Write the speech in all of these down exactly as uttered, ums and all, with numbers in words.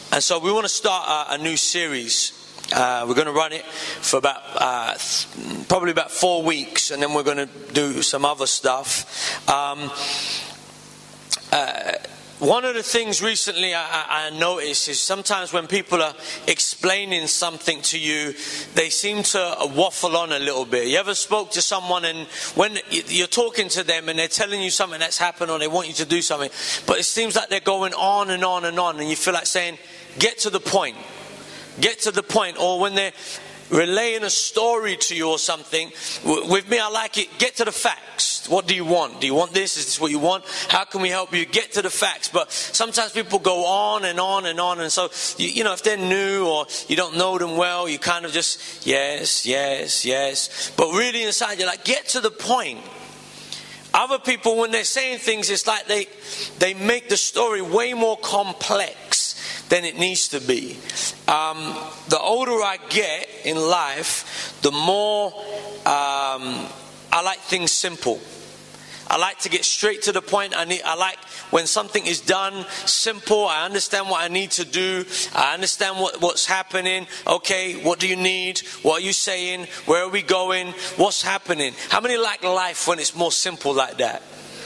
And so we want to start a, a new series. Uh, we're going to run it for about uh, th- probably about four weeks, and then we're going to do some other stuff. Um, uh, one of the things recently I, I noticed is sometimes when people are explaining something to you, they seem to waffle on a little bit. You ever spoke to someone and when you're talking to them and they're telling you something that's happened or they want you to do something, but it seems like they're going on and on and on, and you feel like saying, get to the point. Get to the point. Or when they're relaying a story to you or something, with me I like it, get to the facts. What do you want? Do you want this? Is this what you want? How can we help you? Get to the facts. But sometimes people go on and on and on, and so you, you know, if they're new or you don't know them well, you kind of just yes, yes, yes. But really inside you're like, get to the point. Other people, when they're saying things, it's like they they make the story way more complex than it needs to be. Um, the older I get in life, the more um, I like things simple. I like to get straight to the point. I need. I like when something is done simple. I understand what I need to do. I understand what, what's happening. Okay, what do you need? What are you saying? Where are we going? What's happening? How many like life when it's more simple like that?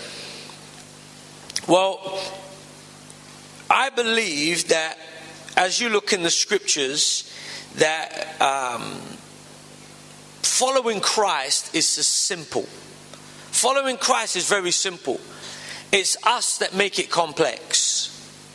Well, I believe that as you look in the scriptures, that um, following Christ is just simple. Following Christ is very simple. It's us that make it complex.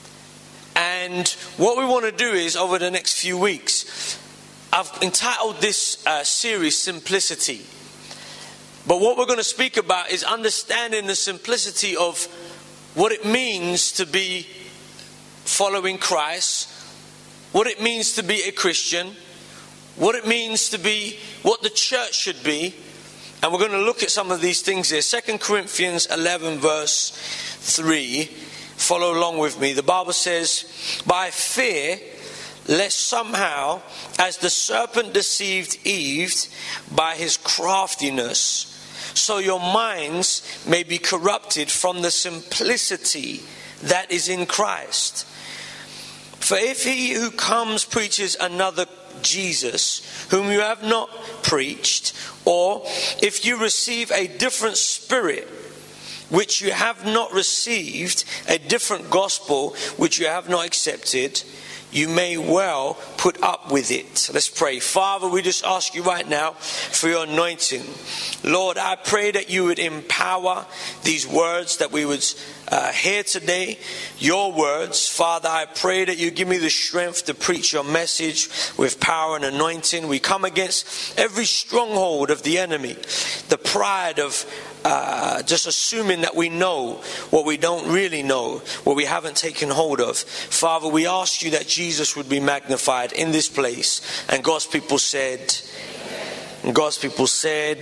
And what we want to do is, over the next few weeks, I've entitled this uh, series Simplicity. But what we're going to speak about is understanding the simplicity of what it means to be following Christ, what it means to be a Christian, what it means to be what the church should be. And we're going to look at some of these things here. Second Corinthians eleven verse three. Follow along with me. The Bible says, by fear, lest somehow, as the serpent deceived Eve by his craftiness, so your minds may be corrupted from the simplicity that is in Christ. For if he who comes preaches another Jesus, whom you have not preached, or if you receive a different spirit, which you have not received, a different gospel, which you have not accepted, you may well put up with it. Let's pray. Father, we just ask you right now for your anointing. Lord, I pray that you would empower these words that we would uh, hear today, your words. Father, I pray that you give me the strength to preach your message with power and anointing. We come against every stronghold of the enemy, the pride of Uh, just assuming that we know what we don't really know, what we haven't taken hold of. Father, we ask you that Jesus would be magnified in this place. And God's people said, and God's people said,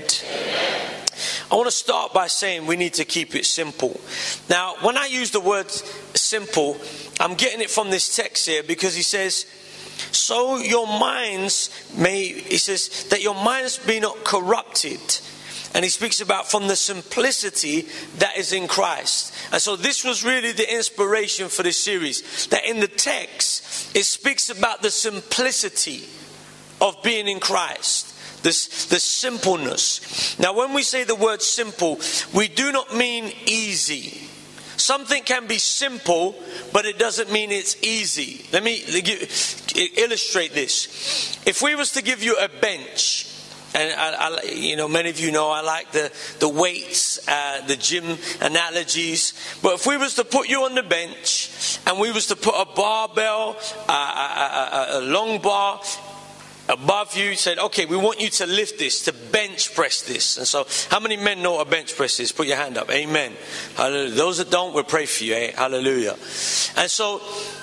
I want to start by saying we need to keep it simple. Now, when I use the word simple, I'm getting it from this text here, because he says, so your minds may, he says, that your minds be not corrupted. And he speaks about from the simplicity that is in Christ. And so this was really the inspiration for this series. That in the text, it speaks about the simplicity of being in Christ. This, the simpleness. Now when we say the word simple, we do not mean easy. Something can be simple, but it doesn't mean it's easy. Let me illustrate this. If we was to give you a bench, and I, I, you know, many of you know I like the, the weights, uh, the gym analogies. But if we was to put you on the bench and we was to put a barbell, uh, a, a, a long bar above you, said, okay, we want you to lift this, to bench press this. And so how many men know what a bench press is? Put your hand up. Amen. Hallelujah. Those that don't, we'll pray for you. Eh? Hallelujah. And so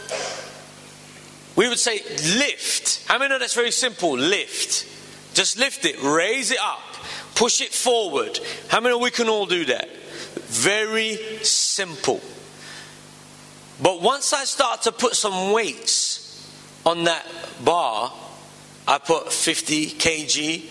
we would say lift. How many know that's very simple? Lift. Just lift it, raise it up, push it forward. How many of we can all do that? Very simple. But once I start to put some weights on that bar, I put fifty kilograms,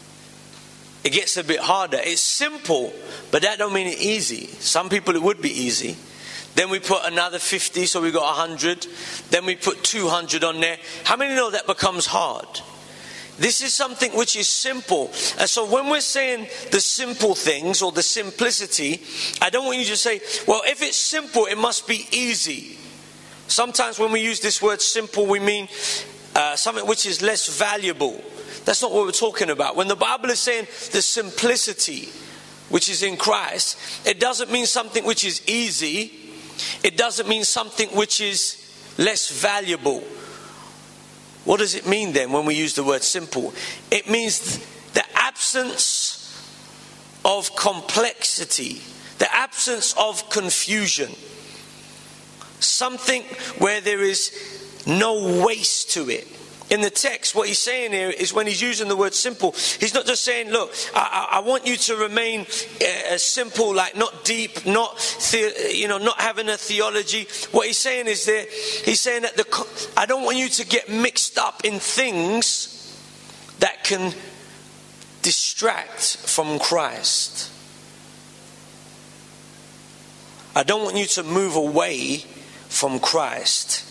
it gets a bit harder. It's simple, but that don't mean it's easy. Some people it would be easy. Then we put another fifty, so we got one hundred. Then we put two hundred on there. How many know that becomes hard? This is something which is simple. And so when we're saying the simple things or the simplicity, I don't want you to say, well, if it's simple, it must be easy. Sometimes when we use this word simple, we mean uh, something which is less valuable. That's not what we're talking about. When the Bible is saying the simplicity which is in Christ, it doesn't mean something which is easy. It doesn't mean something which is less valuable. What does it mean then when we use the word simple? It means the absence of complexity, the absence of confusion. Something where there is no waste to it. In the text, what he's saying here is when he's using the word simple, he's not just saying, look, I, I want you to remain uh, simple, like not deep, not the, you know, not having a theology. What he's saying is that he's saying that the, I don't want you to get mixed up in things that can distract from Christ. I don't want you to move away from Christ.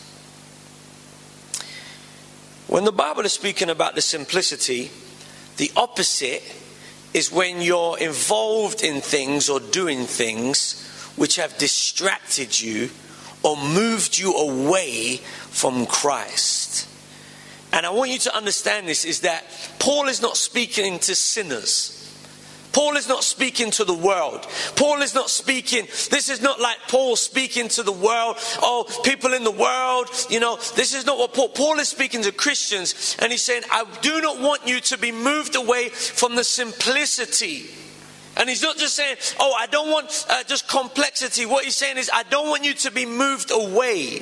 When the Bible is speaking about the simplicity, the opposite is when you're involved in things or doing things which have distracted you or moved you away from Christ. And I want you to understand this, is that Paul is not speaking to sinners. Paul is not speaking to the world. Paul is not speaking, this is not like Paul speaking to the world. Oh, people in the world, you know, this is not what Paul, Paul is speaking to Christians. And he's saying, I do not want you to be moved away from the simplicity. And he's not just saying, oh, I don't want uh, just complexity. What he's saying is, I don't want you to be moved away.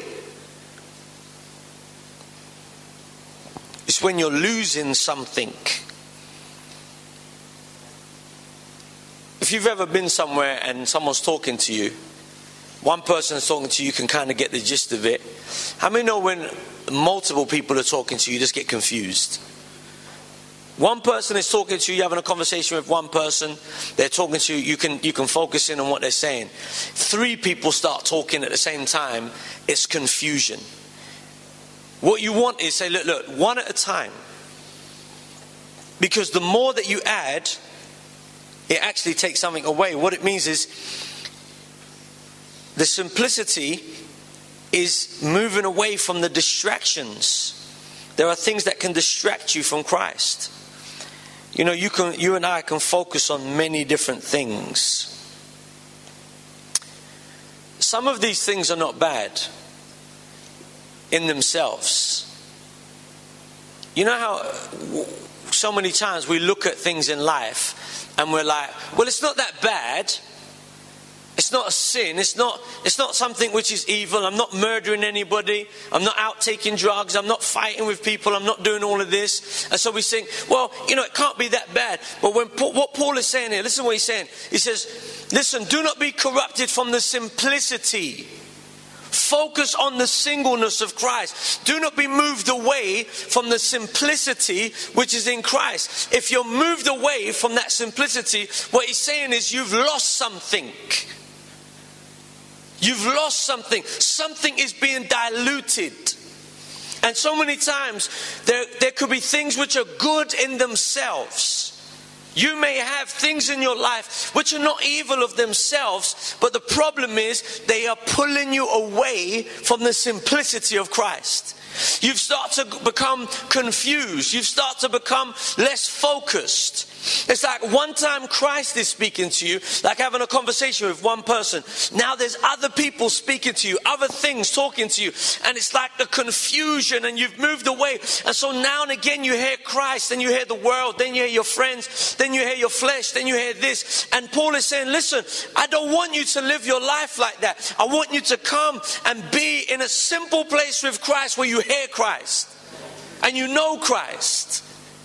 It's when you're losing something. If you've ever been somewhere and someone's talking to you, one person's talking to you, you can kind of get the gist of it. How many know when multiple people are talking to you, you just get confused? One person is talking to you, you're having a conversation with one person, they're talking to you, you can, you can focus in on what they're saying. Three people start talking at the same time, it's confusion. What you want is say, look, look, one at a time. Because the more that you add, it actually takes something away. What it means is the simplicity is moving away from the distractions. There are things that can distract you from Christ. You know, you can, you and I can focus on many different things. Some of these things are not bad in themselves. You know how so many times we look at things in life and we're like, well, it's not that bad. It's not a sin. It's not, it's not something which is evil. I'm not murdering anybody. I'm not out taking drugs. I'm not fighting with people. I'm not doing all of this. And so we think, well, you know, it can't be that bad. But when Paul, what Paul is saying here, listen to what he's saying. He says, listen, do not be corrupted from the simplicity. Focus on the singleness of Christ. Do not be moved away from the simplicity which is in Christ. If you're moved away from that simplicity, what he's saying is you've lost something. You've lost something. Something is being diluted. And so many times there, there could be things which are good in themselves. You may have things in your life which are not evil of themselves, but the problem is they are pulling you away from the simplicity of Christ. You've started to become confused. You've started to become less focused. It's like one time Christ is speaking to you, like having a conversation with one person. Now there's other people speaking to you, other things talking to you. And it's like the confusion and you've moved away. And so now and again you hear Christ, then you hear the world, then you hear your friends, then you hear your flesh, then you hear this. And Paul is saying, listen, I don't want you to live your life like that. I want you to come and be in a simple place with Christ where you hear Christ and you know Christ.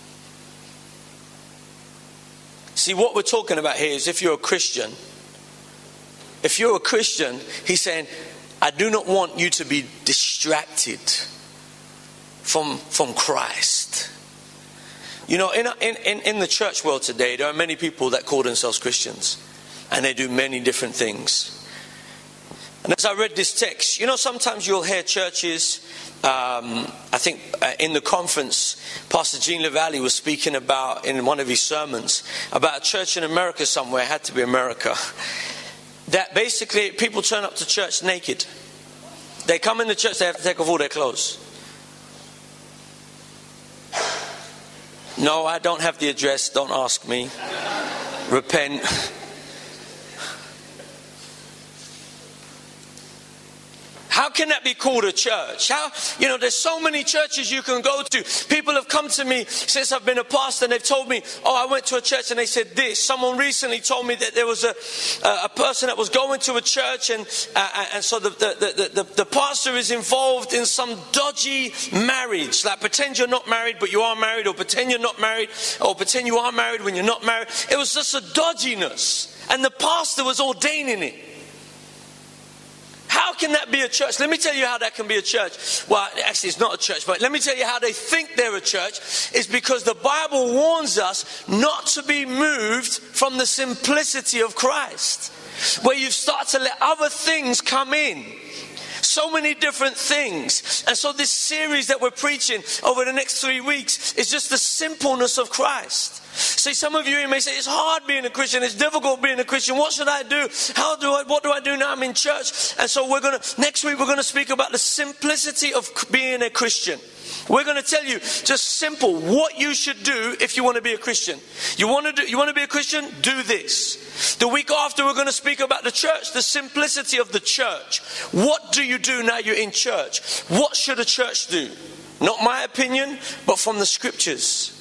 See, what we're talking about here is if you're a Christian, if you're a Christian, he's saying, I do not want you to be distracted from, from Christ. You know, in, in, in the church world today, there are many people that call themselves Christians and they do many different things. And as I read this text, you know, sometimes you'll hear churches, um, I think uh, in the conference, Pastor Gene LaValle was speaking about, in one of his sermons, about a church in America somewhere, it had to be America, that basically people turn up to church naked. They come in the church, they have to take off all their clothes. No, I don't have the address, don't ask me. Repent. How can that be called a church? How, you know, there's so many churches you can go to. People have come to me since I've been a pastor and they've told me, oh, I went to a church and they said this. Someone recently told me that there was a a person that was going to a church and uh, and so the the, the, the the pastor is involved in some dodgy marriage. Like pretend you're not married but you are married, or pretend you're not married, or pretend you are married when you're not married. It was just a dodginess. And the pastor was ordaining it. How can that be a church? Let me tell you how that can be a church. Well, actually it's not a church, but let me tell you how they think they're a church. It's because the Bible warns us not to be moved from the simplicity of Christ, where you start to let other things come in. So many different things. And so this series that we're preaching over the next three weeks is just the simpleness of Christ. See, some of you may say, it's hard being a Christian, it's difficult being a Christian. What should I do? How do I, what do I do now I'm in church? And so we're going to, next week we're going to speak about the simplicity of being a Christian. We're going to tell you just simple what you should do if you want to be a Christian. You want to do, you want to be a Christian? Do this. The week after we're going to speak about the church, the simplicity of the church. What do you do now you're in church? What should a church do? Not my opinion, but from the scriptures.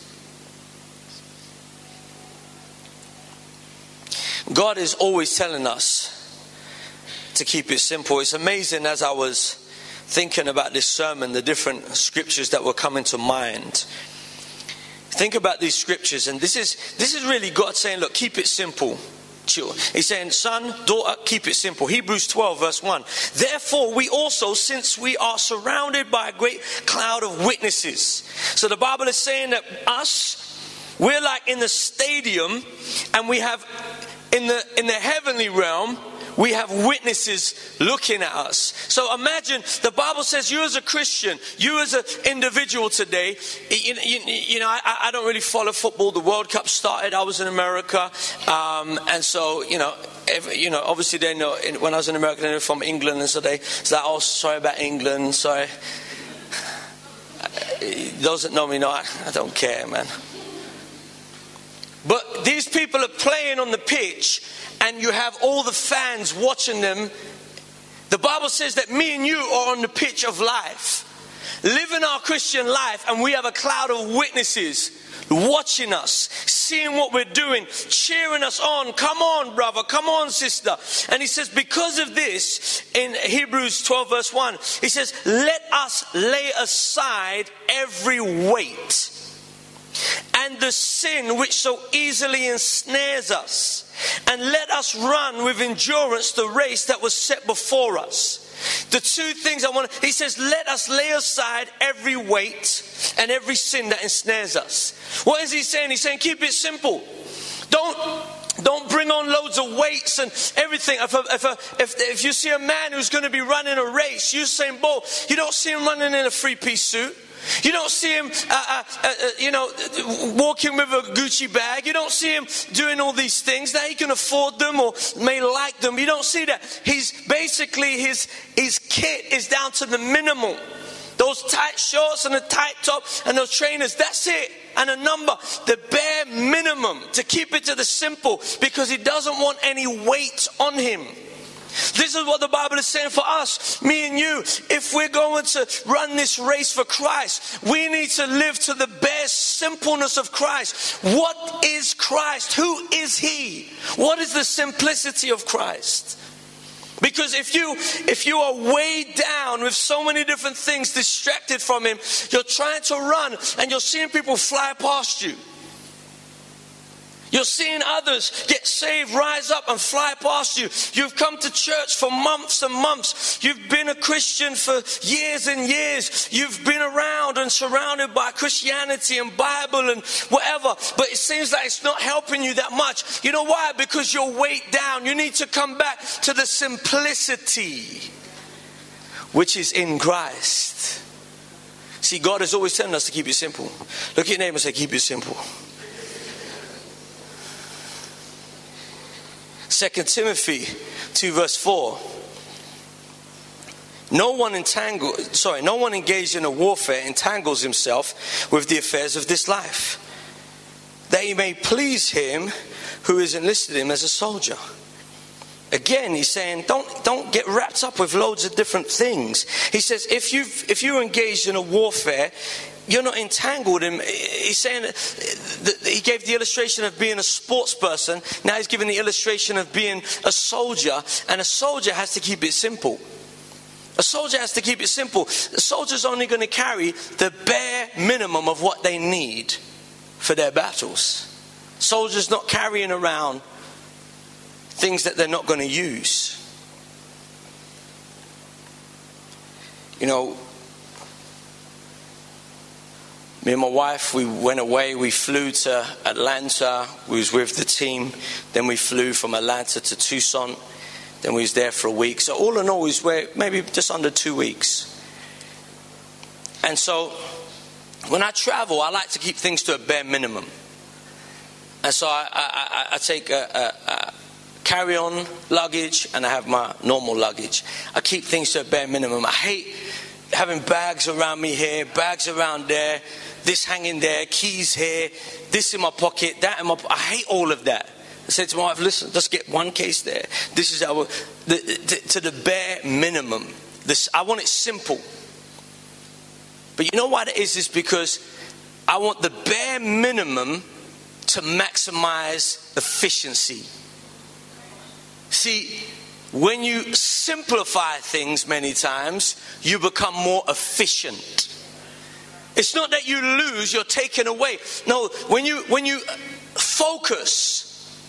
God is always telling us to keep it simple. It's amazing, as I was thinking about this sermon, the different scriptures that were coming to mind. Think about these scriptures, and this is this is really God saying, look, keep it simple. He's saying, son, daughter, keep it simple. Hebrews twelve verse one. Therefore we also, since we are surrounded by a great cloud of witnesses. So the Bible is saying that us, we're like in the stadium, and we have in the in the heavenly realm, we have witnesses looking at us. So imagine, the Bible says you as a Christian, you as an individual today, you, you, you know, I, I don't really follow football. The World Cup started, I was in America. Um, and so, you know, every, you know, obviously they know, when I was in America, they were from England. And so they, it's like, oh, sorry about England, sorry. Those that know me know, I, I don't care, man. But these people are playing on the pitch, and you have all the fans watching them. The Bible says that me and you are on the pitch of life, living our Christian life, and we have a cloud of witnesses watching us, seeing what we're doing, cheering us on. Come on, brother, come on, sister. And he says, because of this, in Hebrews twelve verse one, he says, let us lay aside every weight and the sin which so easily ensnares us, and let us run with endurance the race that was set before us. The two things I want, he says, let us lay aside every weight and every sin that ensnares us. What is he saying? He's saying, keep it simple. Don't Don't bring on loads of weights and everything. If, a, if, a, if, if you see a man who's going to be running a race, Usain Bolt, you don't see him running in a three-piece suit. You don't see him, uh, uh, uh, you know, walking with a Gucci bag. You don't see him doing all these things. Now he can afford them or may like them. You don't see that. He's basically, his, his kit is down to the minimum. Those tight shorts and the tight top and those trainers, that's it. And a number, the bare minimum, to keep it to the simple, because he doesn't want any weight on him. This is what the Bible is saying for us, me and you. If we're going to run this race for Christ, we need to live to the bare simpleness of Christ. What is Christ? Who is he? What is the simplicity of Christ? Because if you if you are weighed down with so many different things, distracted from him, you're trying to run and you're seeing people fly past you. You're seeing others get saved, rise up and fly past you. You've come to church for months and months. You've been a Christian for years and years. You've been around and surrounded by Christianity and Bible and whatever. But it seems like it's not helping you that much. You know why? Because you're weighed down. You need to come back to the simplicity which is in Christ. See, God is always telling us to keep it simple. Look at your neighbor and say, keep it simple. Second Timothy two verse four. No one entangled, sorry, no one engaged in a warfare entangles himself with the affairs of this life, that he may please him who has enlisted him as a soldier. Again, he's saying, don't don't get wrapped up with loads of different things. He says, if you if you're engaged in a warfare, you're not entangled in. He's saying that he gave the illustration of being a sports person. Now he's giving the illustration of being a soldier, and a soldier has to keep it simple. A soldier has to keep it simple. The soldier's only going to carry the bare minimum of what they need for their battles. Soldiers not carrying around things that they're not going to use. You know, me and my wife, we went away. We flew to Atlanta. We was with the team. Then we flew from Atlanta to Tucson. Then we was there for a week. So all in all, we was where maybe just under two weeks. And so when I travel, I like to keep things to a bare minimum. And so I, I, I, I take a, a, a carry-on luggage and I have my normal luggage. I keep things to a bare minimum. I hate having bags around me here, bags around there, this hanging there, keys here, this in my pocket, that in my pocket. I hate all of that. I said to my wife, listen, just get one case there. This is our, the, the, to the bare minimum. This, I want it simple. But you know why that is? Is because I want the bare minimum to maximize efficiency. See, when you simplify things many times, you become more efficient. It's not that you lose, you're taken away. No, when you when you focus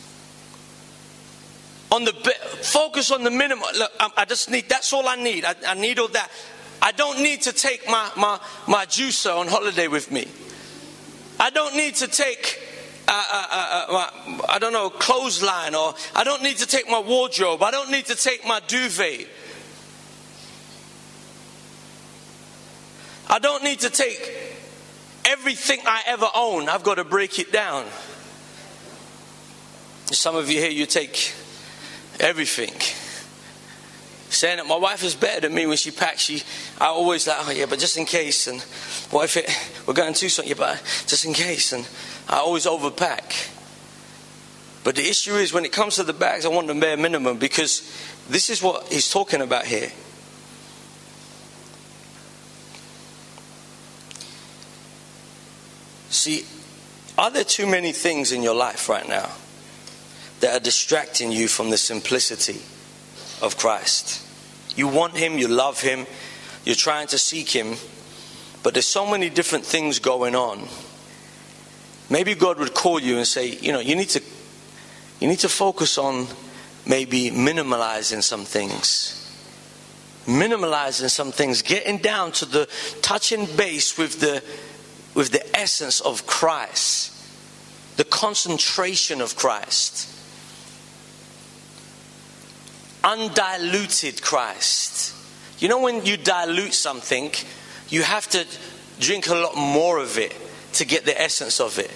on the focus on the minimum. Look, I, I just need. That's all I need. I, I need all that. I don't need to take my my my juicer on holiday with me. I don't need to take. Uh, uh, uh, uh, I don't know, clothesline, or I don't need to take my wardrobe. I don't need to take my duvet. I don't need to take everything I ever own. I've got to break it down. Some of you here, you take everything. Saying that my wife is better than me when she packs. She, I always like, oh yeah, but just in case. And what if it, we're going to Tucson? Yeah, but just in case. And I always overpack. But the issue is when it comes to the bags, I want the bare minimum, because this is what he's talking about here. See, are there too many things in your life right now that are distracting you from the simplicity of Christ? You want him, you love him, you're trying to seek him, but there's so many different things going on. Maybe God would call you and say, you know, you need to you need to focus on maybe minimalizing some things. Minimalizing some things, getting down to the touching base with the with the essence of Christ, the concentration of Christ. Undiluted Christ. You know, when you dilute something, you have to drink a lot more of it to get the essence of it.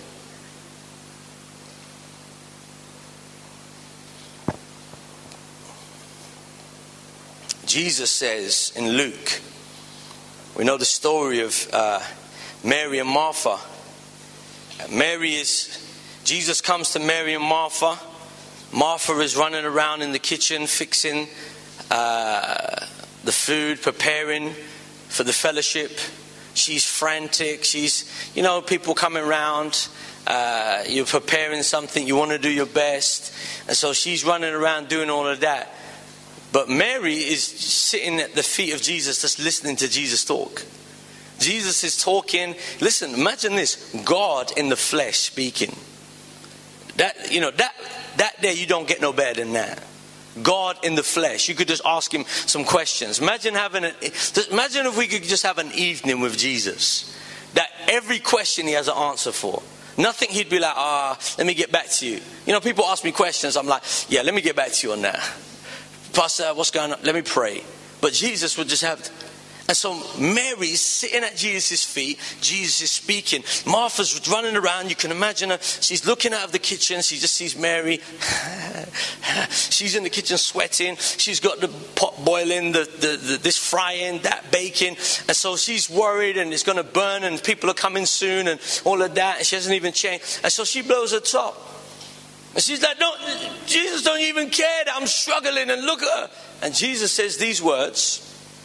Jesus says in Luke, we know the story of uh, Mary and Martha. Mary is, Jesus comes to Mary and Martha. Martha is running around in the kitchen fixing uh, the food, preparing for the fellowship. She's frantic. She's, you know, people coming around. Uh, you're preparing something. You want to do your best. And so she's running around doing all of that. But Mary is sitting at the feet of Jesus, just listening to Jesus talk. Jesus is talking. Listen, imagine this. God in the flesh speaking. That, you know, that, that day you don't get no better than that. God in the flesh. You could just ask him some questions. Imagine having a, imagine if we could just have an evening with Jesus. That every question he has an answer for. Nothing he'd be like, ah, oh, let me get back to you. You know, people ask me questions. I'm like, yeah, let me get back to you on that. Pastor, what's going on? Let me pray. But Jesus would just have... And so Mary's sitting at Jesus' feet. Jesus is speaking. Martha's running around. You can imagine her. She's looking out of the kitchen. She just sees Mary. She's in the kitchen sweating. She's got the pot boiling, the, the, the this frying, that baking. And so she's worried and it's going to burn and people are coming soon and all of that. And she hasn't even changed. And so she blows her top. And she's like, don't, Jesus don't even care that I'm struggling, and look at her. And Jesus says these words.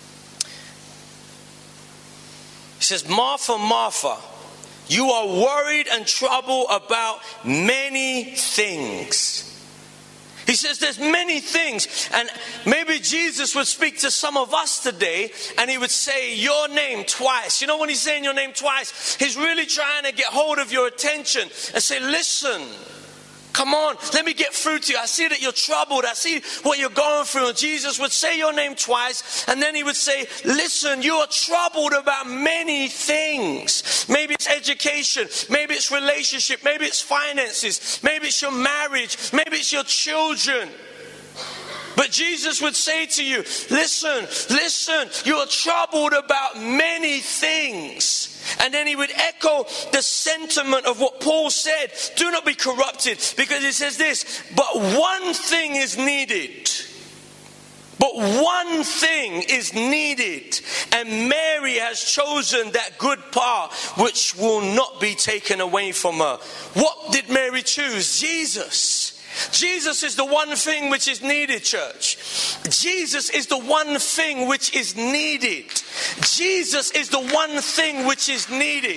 He says, Martha, Martha, you are worried and troubled about many things. He says there's many things. And maybe Jesus would speak to some of us today and he would say your name twice. You know, when he's saying your name twice, he's really trying to get hold of your attention and say, listen, come on, let me get through to you. I see that you're troubled. I see what you're going through. And Jesus would say your name twice. And then he would say, listen, you are troubled about many things. Maybe it's education. Maybe it's relationship. Maybe it's finances. Maybe it's your marriage. Maybe it's your children. But Jesus would say to you, listen, listen, you are troubled about many things. And then he would echo the sentiment of what Paul said. Do not be corrupted. Because he says this, but one thing is needed. But one thing is needed. And Mary has chosen that good part which will not be taken away from her. What did Mary choose? Jesus. Jesus is the one thing which is needed, church. Jesus is the one thing which is needed. Jesus is the one thing which is needed.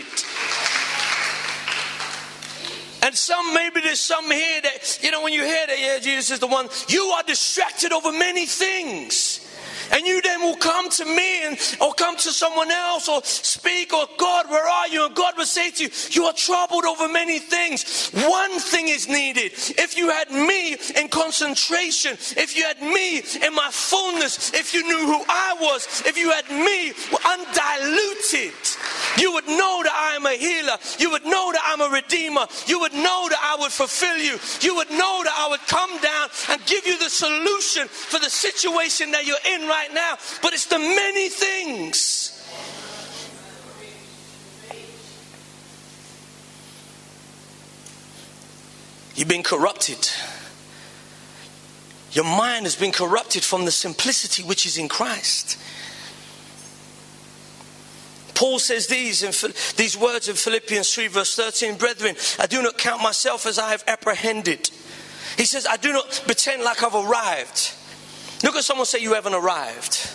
And some, maybe there's some here that, you know, when you hear that, yeah, Jesus is the one, you are distracted over many things. And you then will come to me and or come to someone else or speak, or God, where are you? And God will say to you, you are troubled over many things. One thing is needed. If you had me in concentration, if you had me in my fullness, if you knew who I was, if you had me undiluted, you would know that I am a healer. You would know that I'm a redeemer. You would know that I would fulfill you. You would know that I would come down and give you the solution for the situation that you're in right now. But it's the many things. You've been corrupted. Your mind has been corrupted from the simplicity which is in Christ. Paul says these in, these words in Philippians three verse thirteen, brethren, I do not count myself as I have apprehended. He says, I do not pretend like I've arrived. Look at someone, say you haven't arrived.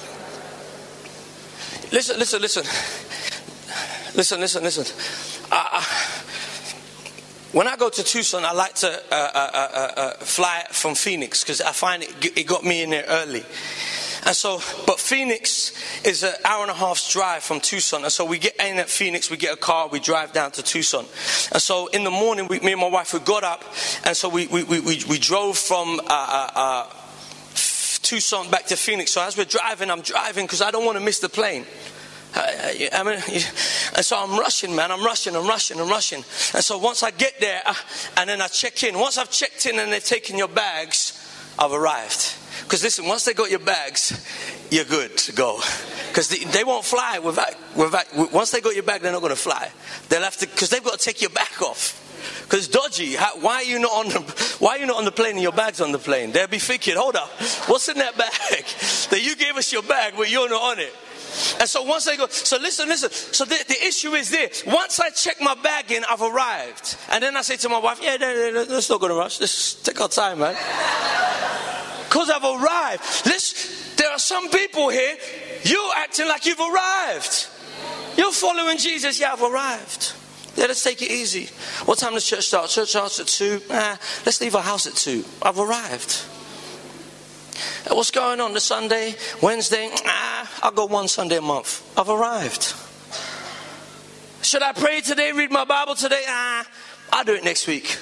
Listen, listen, listen. Listen, listen, listen. Uh, when I go to Tucson, I like to uh, uh, uh, uh, fly from Phoenix because I find it, it got me in there early. And so, but Phoenix is an hour and a half's drive from Tucson. And so we get in at Phoenix, we get a car, we drive down to Tucson. And so in the morning, we, me and my wife, we got up. And so we we we, we, we drove from uh, uh, uh, Tucson back to Phoenix. So as we're driving, I'm driving because I don't want to miss the plane. I, I mean, and so I'm rushing, man. I'm rushing, I'm rushing, I'm rushing. And so once I get there, uh, and then I check in. Once I've checked in and they've taken your bags, I've arrived. Because listen, once they got your bags, you're good to go. Because they, they won't fly without, without, once they got your bag, they're not going to fly. They'll have to, because they've got to take your bag off. Because it's dodgy. How, why are you not on the, why are you not on the plane and your bag's on the plane? They'll be thinking, hold up, what's in that bag? That you gave us your bag, but you're not on it. And so once they go, so listen, listen. So the, the issue is this. Once I check my bag in, I've arrived. And then I say to my wife, yeah, let's not go to rush. Let's take our time, man. Because I've arrived. Listen, there are some people here, you're acting like you've arrived. You're following Jesus. Yeah, I've arrived. Yeah, let's take it easy. What time does church start? Church starts at two. Nah, let's leave our house at two. I've arrived. What's going on this Sunday, Wednesday? Ah, I'll go one Sunday a month. I've arrived. Should I pray today, read my Bible today? Ah, I'll do it next week.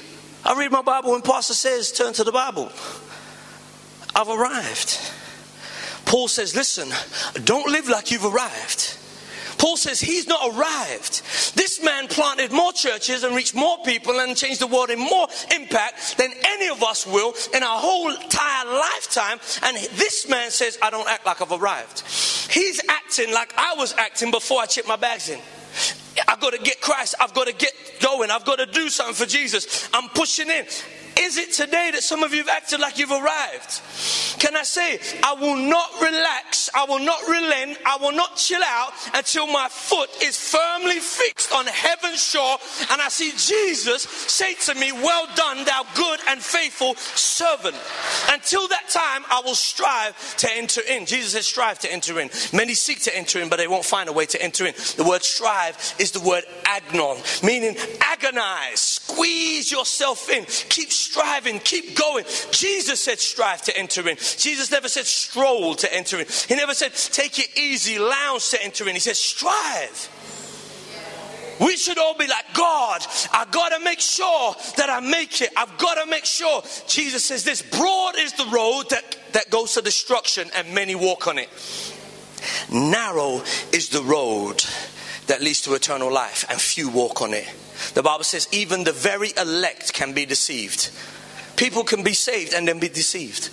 I read my Bible when pastor says, turn to the Bible. I've arrived. Paul says, listen, don't live like you've arrived. Paul says he's not arrived. This man planted more churches and reached more people and changed the world in more impact than any of us will in our whole entire lifetime. And this man says, I don't act like I've arrived. He's acting like I was acting before I checked my bags in. I've got to get Christ. I've got to get going. I've got to do something for Jesus. I'm pushing in. Is it today that some of you have acted like you've arrived? Can I say, I will not relax, I will not relent, I will not chill out until my foot is firmly fixed on heaven's shore and I see Jesus say to me, well done, thou good and faithful servant. Until that time, I will strive to enter in. Jesus says strive to enter in. Many seek to enter in, but they won't find a way to enter in. The word strive is the word agnon, meaning agonize, squeeze yourself in, keep striving, keep going. Jesus said strive to enter in. Jesus never said stroll to enter in. He never said take it easy, lounge to enter in. He said strive. We should all be like, God, I gotta make sure that I make it. I've gotta make sure. Jesus says this, broad is the road that, that goes to destruction and many walk on it. Narrow is the road that leads to eternal life and few walk on it. The Bible says even the very elect can be deceived. People can be saved and then be deceived.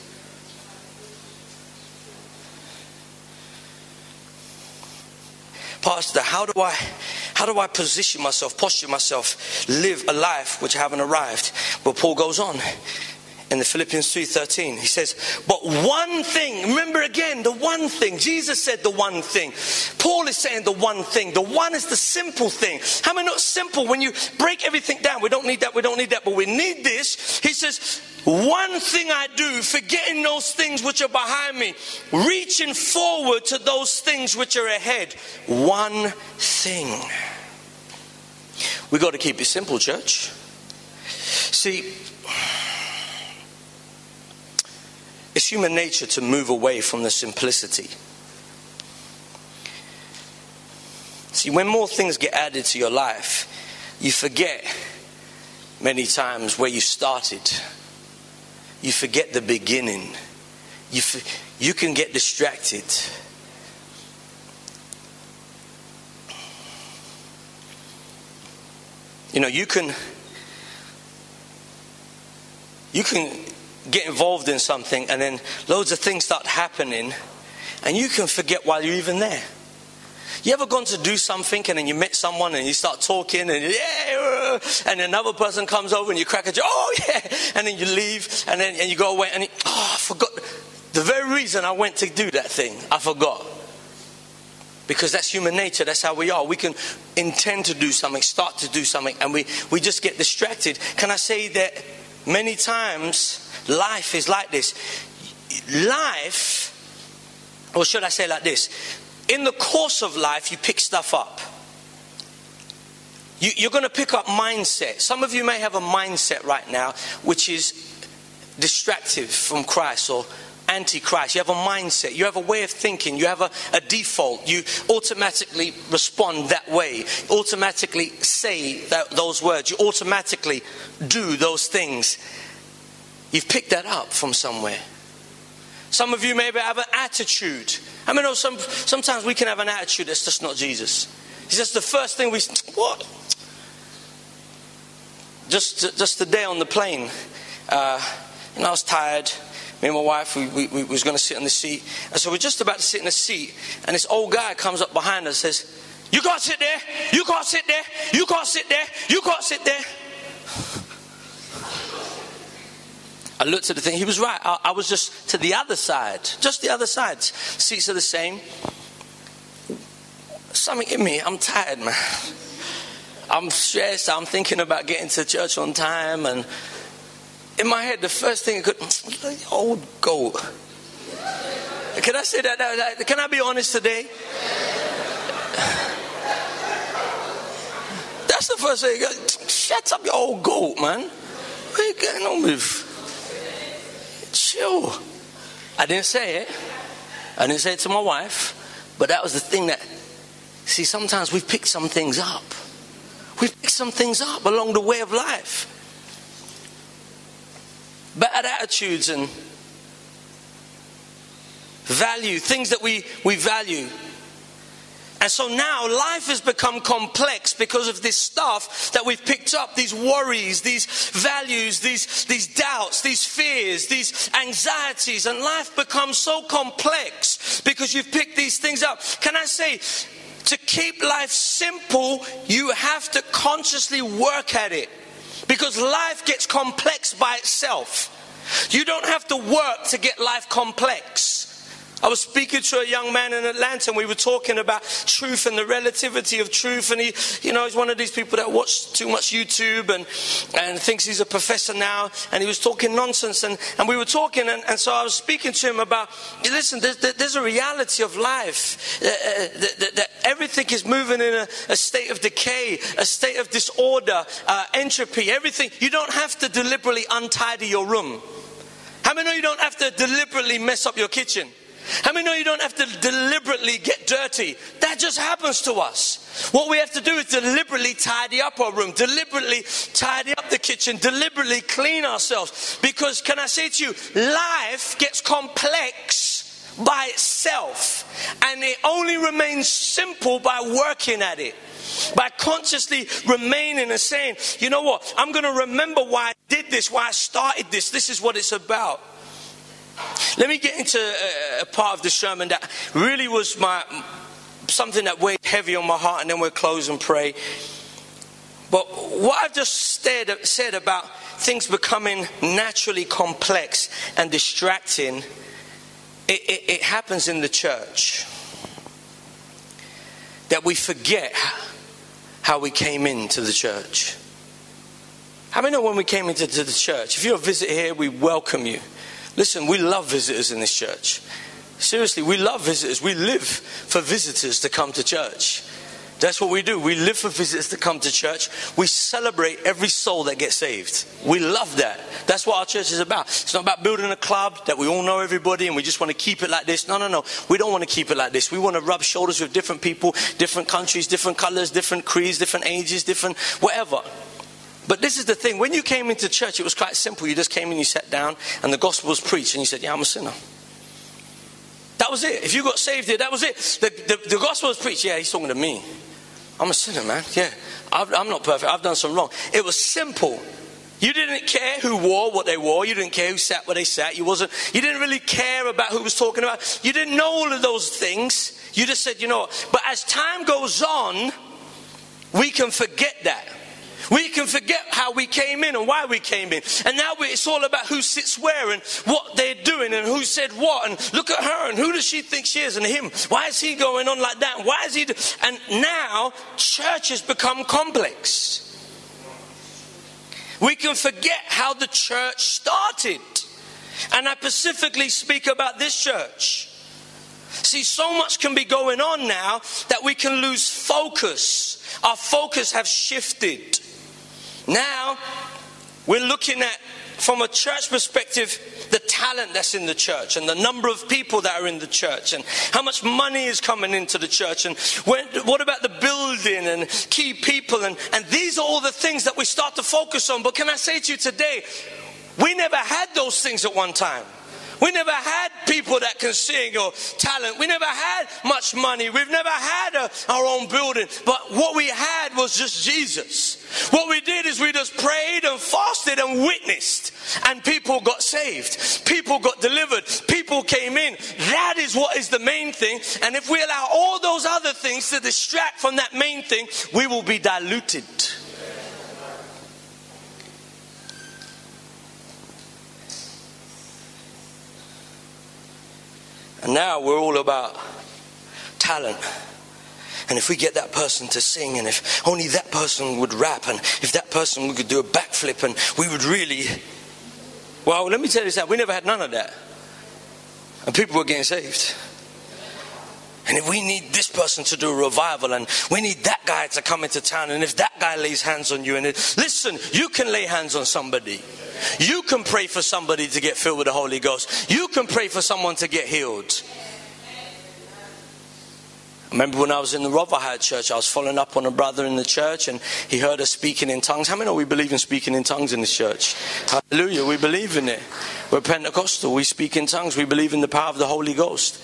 Pastor, how do I how do I position myself, posture myself, live a life which I haven't arrived? But Paul goes on in the Philippians three thirteen. He says, but one thing, remember again, the one thing. Jesus said the one thing. Paul is saying the one thing. The one is the simple thing. How many know it's simple? When you break everything down, we don't need that, we don't need that, but we need this. He says, one thing I do, forgetting those things which are behind me, reaching forward to those things which are ahead. One thing. We got to keep it simple, church. See, it's human nature to move away from the simplicity. See, when more things get added to your life, you forget many times where you started. You forget the beginning. You f- you can get distracted. You know, you can you can get involved in something and then loads of things start happening and you can forget while you're even there. You ever gone to do something and then you met someone and you start talking and yeah, and another person comes over and you crack a joke, oh yeah, and then you leave and then and you go away and you, oh, I forgot the very reason I went to do that thing. I forgot. Because that's human nature. That's how we are. We can intend to do something, start to do something, and we, we just get distracted. Can I say that many times life is like this? Life, or should I say like this? In the course of life, you pick stuff up. You, you're going to pick up mindset. Some of you may have a mindset right now which is distractive from Christ or anti-Christ. You have a mindset. You have a way of thinking. You have a, a default. You automatically respond that way. You automatically say that, those words. You automatically do those things. You've picked that up from somewhere. Some of you maybe have an attitude. I mean, no, some, sometimes we can have an attitude that's just not Jesus. It's just the first thing we... What? Just just today on the plane, uh, and I was tired. Me and my wife, we, we, we was going to sit in the seat. And so we're just about to sit in the seat. And this old guy comes up behind us and says, you can't sit there. You can't sit there. You can't sit there. You can't sit there. I looked at the thing. He was right. I, I was just to the other side. Just the other side. Seats are the same. Something in me. I'm tired, man. I'm stressed. I'm thinking about getting to church on time. And in my head, the first thing I could... Old goat. Can I say that, that, that? Can I be honest today? That's the first thing. Shut up, you old goat, man. What are you getting on with? Chill. I didn't say it. I didn't say it to my wife. But that was the thing that... See, sometimes we pick some things up. We pick some things up along the way of life. bad attitudes and value, things that we, we value. And so now life has become complex because of this stuff that we've picked up, these worries, these values, these, these doubts, these fears, these anxieties. And life becomes so complex because you've picked these things up. Can I say, to keep life simple, you have to consciously work at it. Because life gets complex by itself. You don't have to work to get life complex. I was speaking to a young man in Atlanta, and we were talking about truth and the relativity of truth. And he, you know, he's one of these people that watch too much YouTube and, and thinks he's a professor now. And he was talking nonsense. And, and we were talking, and, and so I was speaking to him about, listen, there's, there's a reality of life. Uh, that, that, that everything is moving in a, a state of decay, a state of disorder, uh, entropy, everything. You don't have to deliberately untidy your room. How many know you don't have to deliberately mess up your kitchen? How many know you don't have to deliberately get dirty? That just happens to us. What we have to do is deliberately tidy up our room, deliberately tidy up the kitchen, deliberately clean ourselves. Because can I say to you, life gets complex by itself, and it only remains simple by working at it. By consciously remaining and saying, you know what, I'm going to remember why I did this, why I started this. This is what it's about. Let me get into a, a part of the sermon that really was my something that weighed heavy on my heart, and then we'll close and pray. But what I've just said, said about things becoming naturally complex and distracting, it, it, it happens in the church. That we forget how we came into the church. How many know when we came into the church? If you're a visitor here, we welcome you. Listen, we love visitors in this church. Seriously, we love visitors. We live for visitors to come to church. That's what we do. We live for visitors to come to church. We celebrate every soul that gets saved. We love that. That's what our church is about. It's not about building a club that we all know everybody and we just want to keep it like this. No, no, no. We don't want to keep it like this. We want to rub shoulders with different people, different countries, different colors, different creeds, different ages, different whatever. But this is the thing. When you came into church, it was quite simple. You just came in, you sat down, and the gospel was preached, and you said, yeah, I'm a sinner. That was it. If you got saved here, that was it. The, the, the gospel was preached. Yeah, he's talking to me. I'm a sinner, man. Yeah, I've, I'm not perfect. I've done some wrong. It was simple. You didn't care who wore what they wore. You didn't care who sat where they sat. You wasn't. You didn't really care about who was talking about. You didn't know all of those things. You just said, you know what. But as time goes on, we can forget that. We can forget how we came in and why we came in. And now it's all about who sits where and what they're doing and who said what. And look at her and who does she think she is and him. Why is he going on like that? Why is he... Do- and now church has become complex. We can forget how the church started. And I specifically speak about this church. See, so much can be going on now that we can lose focus. Our focus has shifted. Now, we're looking at, from a church perspective, the talent that's in the church and the number of people that are in the church and how much money is coming into the church and when, what about the building and key people and, and these are all the things that we start to focus on. But can I say to you today, we never had those things at one time. We never had people that can sing or talent. We never had much money. We've never had a, our own building. But what we had was just Jesus. What we did is we just prayed and fasted and witnessed. And people got saved. People got delivered. People came in. That is what is the main thing. And if we allow all those other things to distract from that main thing, we will be diluted. And now we're all about talent. And if we get that person to sing, and if only that person would rap, and if that person could do a backflip, and we would really... Well, let me tell you this, we never had none of that. And people were getting saved. And if we need this person to do a revival, and we need that guy to come into town, and if that guy lays hands on you, and it, listen, you can lay hands on somebody. You can pray for somebody to get filled with the Holy Ghost. You can pray for someone to get healed. remember when I was in the Rotherhithe church, I was following up on a brother in the church and he heard us speaking in tongues. How many know we believe in speaking in tongues in this church? Hallelujah, we believe in it. We're Pentecostal, we speak in tongues, we believe in the power of the Holy Ghost.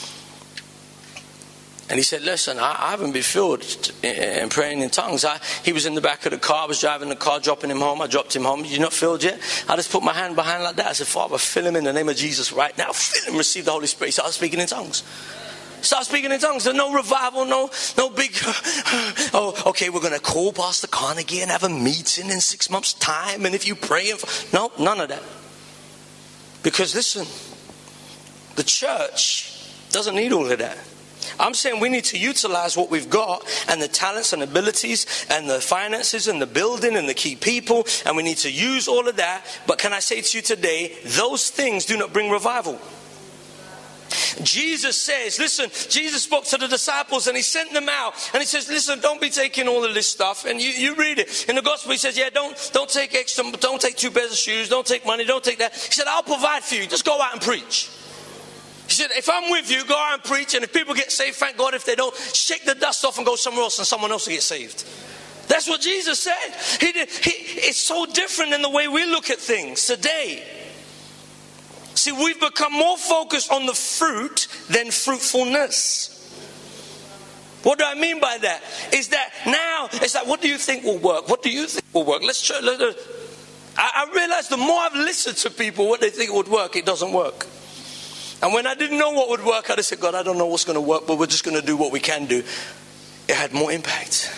And he said, listen, I, I haven't been filled in praying in tongues. I, he was in the back of the car, I was driving the car, dropping him home. I dropped him home. You're not filled yet? I just put my hand behind like that. I said, Father, fill him in the name of Jesus right now. Fill him, receive the Holy Spirit. He started speaking in tongues. Start speaking in tongues. There's no revival, no no big, oh, okay, we're going to call Pastor Carnegie and have a meeting in six months' time. And if you pray, and no, none of that. Because listen, the church doesn't need all of that. I'm saying we need to utilize what we've got and the talents and abilities and the finances and the building and the key people, and we need to use all of that. But can I say to you today, those things do not bring revival. Jesus says, listen, Jesus spoke to the disciples and he sent them out and he says, listen, don't be taking all of this stuff. And you, you read it in the gospel. He says, yeah, don't, don't take extra, don't take two pairs of shoes, don't take money, don't take that. He said, I'll provide for you. Just go out and preach. He said, if I'm with you, go out and preach. And if people get saved, thank God. If they don't, shake the dust off and go somewhere else and someone else will get saved. That's what Jesus said. He did, he, it's so different than the way we look at things today. See, we've become more focused on the fruit than fruitfulness. What do I mean by that? Is that now, it's like, what do you think will work? What do you think will work? Let's try. Let, I, I realized the more I've listened to people, what they think would work, it doesn't work. And when I didn't know what would work, I just said, God, I don't know what's going to work, but we're just going to do what we can do. It had more impact.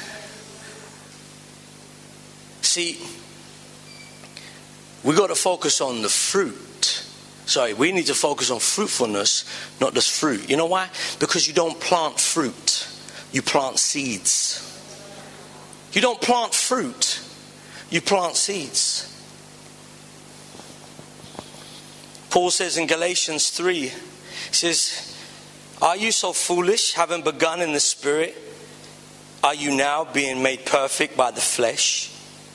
See, we got to focus on the fruit. Sorry, we need to focus on fruitfulness, not just fruit. You know why? Because you don't plant fruit, you plant seeds. You don't plant fruit, you plant seeds. Paul says in Galatians three, he says, are you so foolish, having begun in the spirit, are you now being made perfect by the flesh?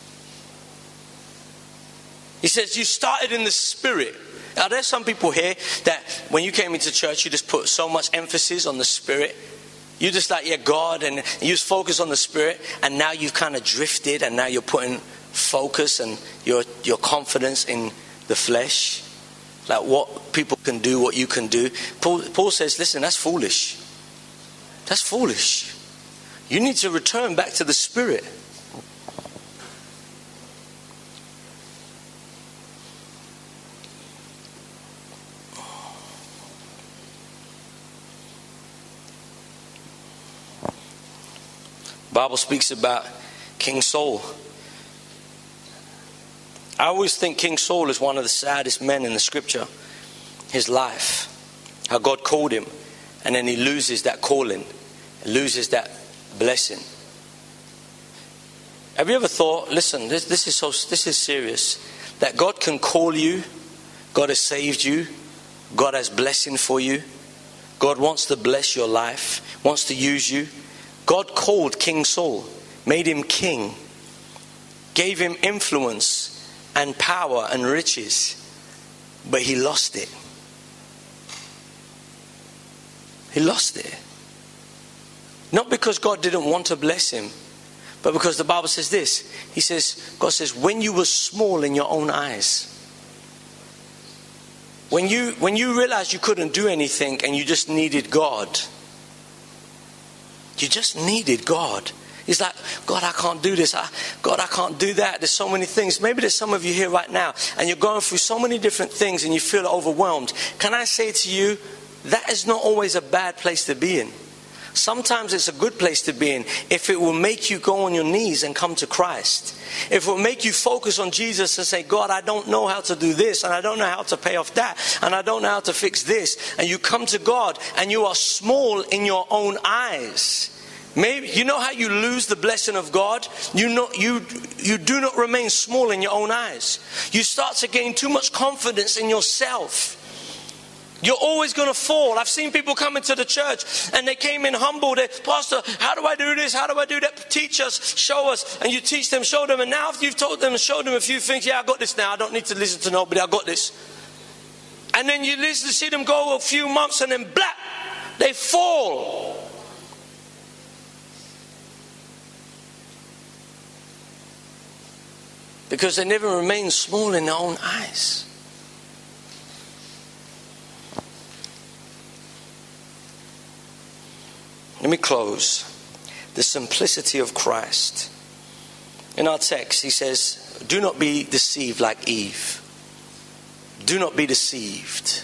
He says, you started in the spirit. Now there's some people here that when you came into church, you just put so much emphasis on the spirit. You just like, yeah, God, and you just focus on the spirit, and now you've kind of drifted, and now you're putting focus and your your confidence in the flesh. Like what people can do, what you can do. Paul, Paul says, listen, that's foolish. That's foolish. You need to return back to the spirit. Bible speaks about King Saul. I always think King Saul is one of the saddest men in the scripture. His life, how God called him, and then he loses that calling, loses that blessing. Have you ever thought, listen, this, this is so this is serious, that God can call you, God has saved you, God has blessing for you, God wants to bless your life, wants to use you. God called King Saul, made him king, gave him influence and power and riches, but he lost it. He lost it. Not because God didn't want to bless him, but because the Bible says this. He says, God says, when you were small in your own eyes, when you when you realized you couldn't do anything and you just needed God, you just needed God. He's like, God, I can't do this. I, God, I can't do that. There's so many things. Maybe there's some of you here right now and you're going through so many different things and you feel overwhelmed. Can I say to you, that is not always a bad place to be in. Sometimes it's a good place to be in if it will make you go on your knees and come to Christ. If it will make you focus on Jesus and say, God, I don't know how to do this, and I don't know how to pay off that, and I don't know how to fix this. And you come to God and you are small in your own eyes. Maybe you know how you lose the blessing of God? You know you you do not remain small in your own eyes. You start to gain too much confidence in yourself. You're always going to fall. I've seen people come into the church and they came in humble. They, Pastor, how do I do this? How do I do that? Teach us, show us. And you teach them, show them. And now after you've told them and showed them a few things, yeah, I got this now. I don't need to listen to nobody. I got this. And then you listen to see them go a few months and then blah, they fall. because they never remain small in their own eyes. Let me close. The simplicity of Christ. In our text, he says, do not be deceived like Eve. Do not be deceived.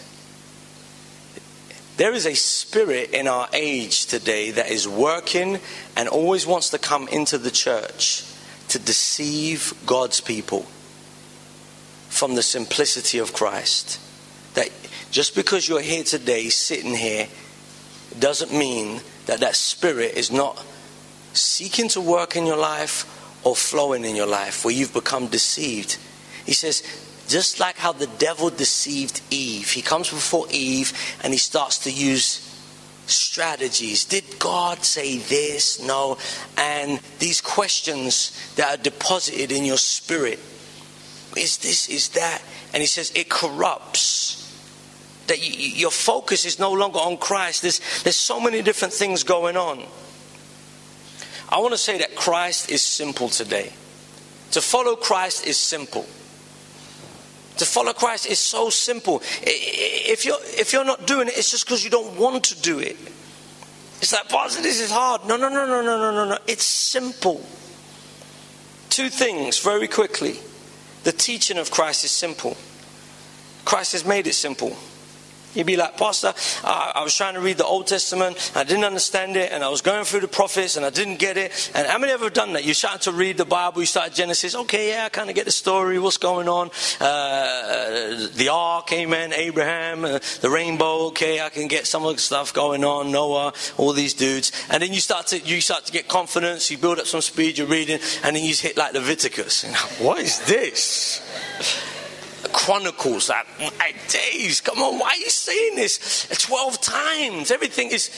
There is a spirit in our age today that is working and always wants to come into the church to deceive God's people from the simplicity of Christ. That just because you're here today, sitting here, doesn't mean that that spirit is not seeking to work in your life or flowing in your life where you've become deceived. He says, just like how the devil deceived Eve, he comes before Eve and he starts to use strategies. Did God say this? No. And these questions that are deposited in your spirit. Is this, is that? And he says it corrupts. That you, your focus is no longer on Christ. There's, there's so many different things going on. I want to say that Christ is simple today. To follow Christ is simple. To follow Christ is so simple. If you're, if you're not doing it, it's just because you don't want to do it. It's like, Pastor, this is hard. No, no, no, no, no, no, no, no. It's simple. Two things very quickly. The teaching of Christ is simple. Christ has made it simple. You'd be like, Pastor, uh, I was trying to read the Old Testament, I didn't understand it, and I was going through the prophets, and I didn't get it. And how many have ever done that? You started to read the Bible, you started Genesis, okay, yeah, I kind of get the story, what's going on. Uh, the Ark, amen, Abraham, uh, the rainbow, okay, I can get some of the stuff going on, Noah, all these dudes. And then you start to you start to get confidence, you build up some speed, you're reading, and then you hit like Leviticus. And, what is this? Chronicles, like, my days, come on, why are you saying this twelve times? Everything is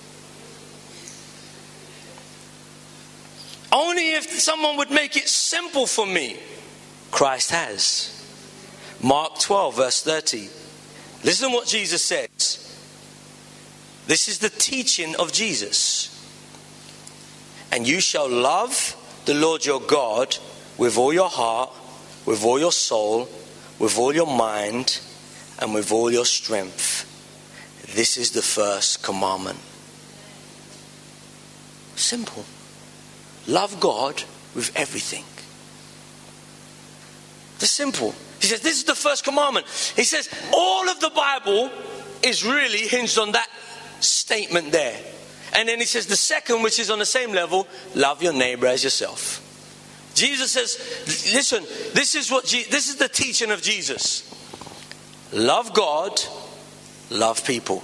only if someone would make it simple for me. Christ has. Mark twelve verse thirty. Listen to what Jesus says. This is the teaching of Jesus. And you shall love the Lord your God with all your heart, with all your soul, with all your mind, and with all your strength. This is the first commandment. Simple. Love God with everything. It's simple. He says, this is the first commandment. He says, all of the Bible is really hinged on that statement there. And then he says, the second, which is on the same level, love your neighbor as yourself. Jesus says, listen, this is what Je- this is the teaching of Jesus. Love God, love people.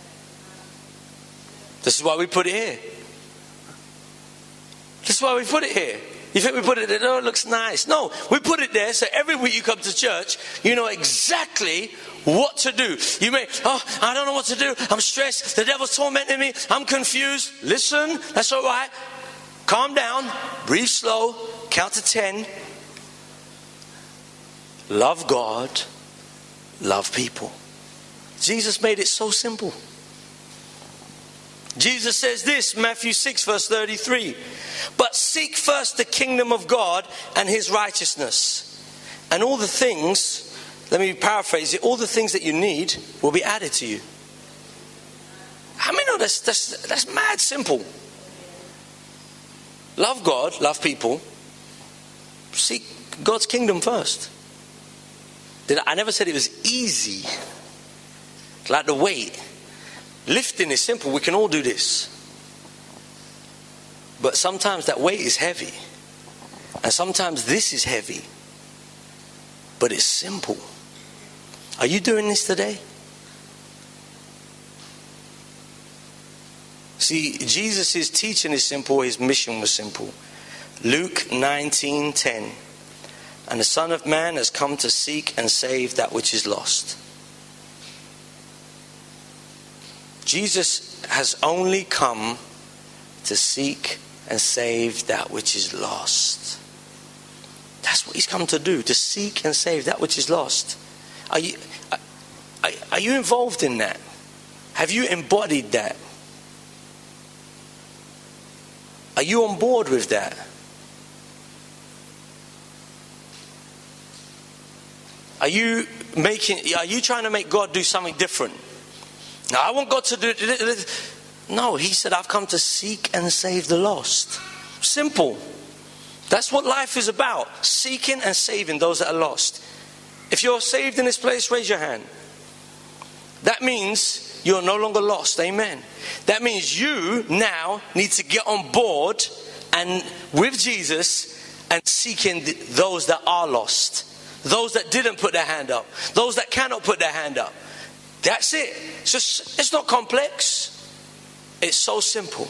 This is why we put it here. This is why we put it here. You think we put it there? Oh, it looks nice. No, we put it there so every week you come to church, you know exactly what to do. You may, oh, I don't know what to do. I'm stressed. The devil's tormenting me. I'm confused. Listen, that's all right. Calm down. Breathe slow. Count to ten. Love God. Love people. Jesus made it so simple. Jesus says this, Matthew six verse thirty-three. But seek first the kingdom of God and his righteousness. And all the things, let me paraphrase it, all the things that you need will be added to you. How many know that's, that's, that's mad simple? Love God, love people. Seek God's kingdom first. Did I, I never said it was easy. Like the weight. Lifting is simple. We can all do this. But sometimes that weight is heavy. And sometimes this is heavy. But it's simple. Are you doing this today? See, Jesus' teaching is simple. His mission was simple. Luke nineteen ten. And the Son of Man has come to seek and save that which is lost. Jesus has only come to seek and save that which is lost. That's what he's come to do, to seek and save that which is lost. Are you, are, are you involved in that? Have you embodied that? Are you on board with that? Are you making, are you trying to make God do something different? Now, I want God to do it. No, he said, I've come to seek and save the lost. Simple. That's what life is about. Seeking and saving those that are lost. If you're saved in this place, raise your hand. That means you're no longer lost. Amen. That means you now need to get on board and with Jesus and seeking those that are lost. Those that didn't put their hand up. Those that cannot put their hand up. That's it. It's just, it's not complex. It's so simple.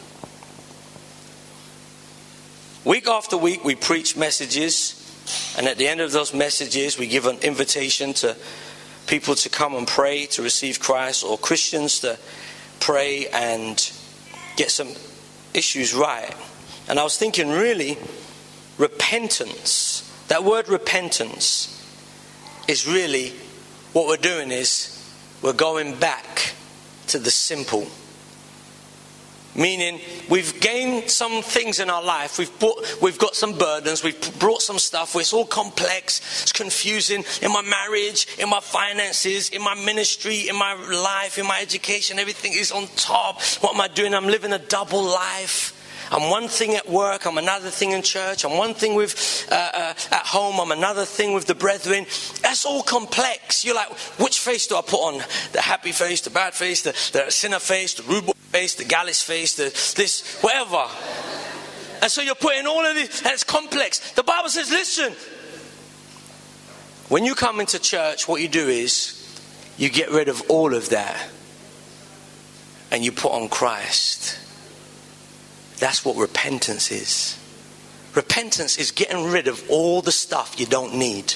Week after week we preach messages, and at the end of those messages we give an invitation to people to come and pray to receive Christ, or Christians to pray and get some issues right. And I was thinking, really, repentance, that word repentance is really what we're doing is we're going back to the simple. Meaning, we've gained some things in our life. We've brought, we've got some burdens. We've brought some stuff where it's all complex. It's confusing in my marriage, in my finances, in my ministry, in my life, in my education. Everything is on top. What am I doing? I'm living a double life. I'm one thing at work. I'm another thing in church. I'm one thing with uh, uh, at home. I'm another thing with the brethren. That's all complex. You're like, which face do I put on? The happy face, the bad face, the, the sinner face, the rude boy face, the gallus face, the this, whatever. And so you're putting all of this, and it's complex. The Bible says, listen, when you come into church, what you do is you get rid of all of that and you put on Christ. That's what repentance is. Repentance is getting rid of all the stuff you don't need.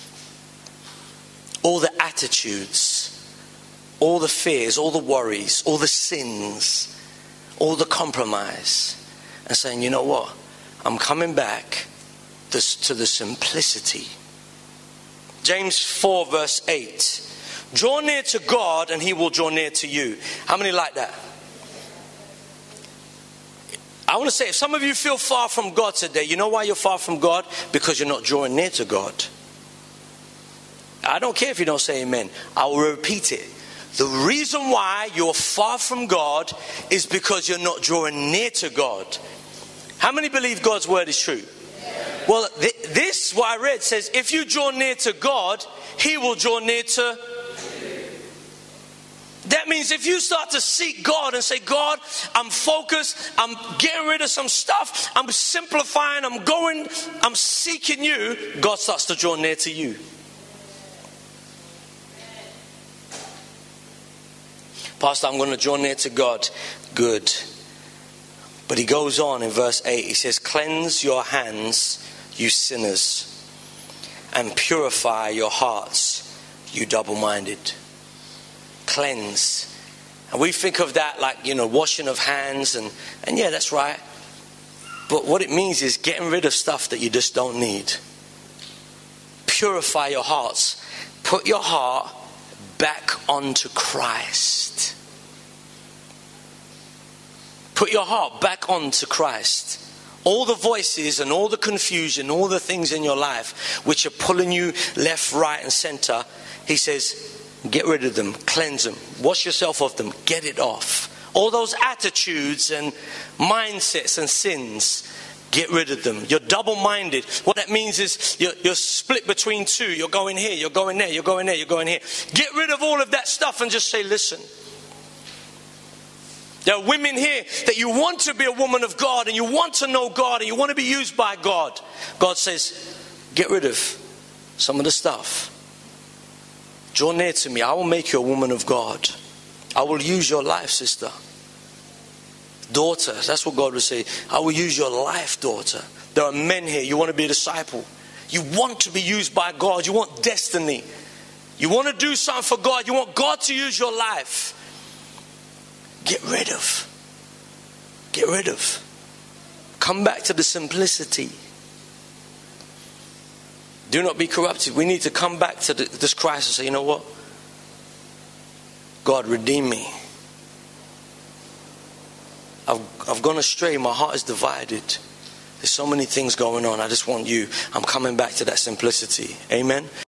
All the attitudes, all the fears, all the worries, all the sins, all the compromise. And saying, you know what? I'm coming back to the simplicity. James four verse eight. Draw near to God and he will draw near to you. How many like that? I want to say, if some of you feel far from God today, you know why you're far from God? Because you're not drawing near to God. I don't care if you don't say amen. I will repeat it. The reason why you're far from God is because you're not drawing near to God. How many believe God's word is true? Well, th- this, what I read, says, if you draw near to God, he will draw near to. That means if you start to seek God and say, God, I'm focused, I'm getting rid of some stuff, I'm simplifying, I'm going, I'm seeking you, God starts to draw near to you. Pastor, I'm going to draw near to God. Good. But he goes on in verse eight, he says, cleanse your hands, you sinners, and purify your hearts, you double-minded. Cleanse. And we think of that like, you know, washing of hands, and, and yeah, that's right. But what it means is getting rid of stuff that you just don't need. Purify your hearts. Put your heart back onto Christ. Put your heart back onto Christ. All the voices and all the confusion, all the things in your life which are pulling you left, right and center, he says, get rid of them, cleanse them, wash yourself of them, get it off. All those attitudes and mindsets and sins, get rid of them. You're double-minded. What that means is you're, you're split between two. You're going here, you're going there, you're going there, you're going here. Get rid of all of that stuff and just say, listen. There are women here that you want to be a woman of God and you want to know God and you want to be used by God. God says, get rid of some of the stuff. Draw near to me. I will make you a woman of God. I will use your life, sister. Daughter, that's what God would say. I will use your life, daughter. There are men here. You want to be a disciple. You want to be used by God. You want destiny. You want to do something for God. You want God to use your life. Get rid of. Get rid of. Come back to the simplicity. Do not be corrupted. We need to come back to the, this Christ and say, you know what? God, redeem me. I've, I've gone astray. My heart is divided. There's so many things going on. I just want you. I'm coming back to that simplicity. Amen.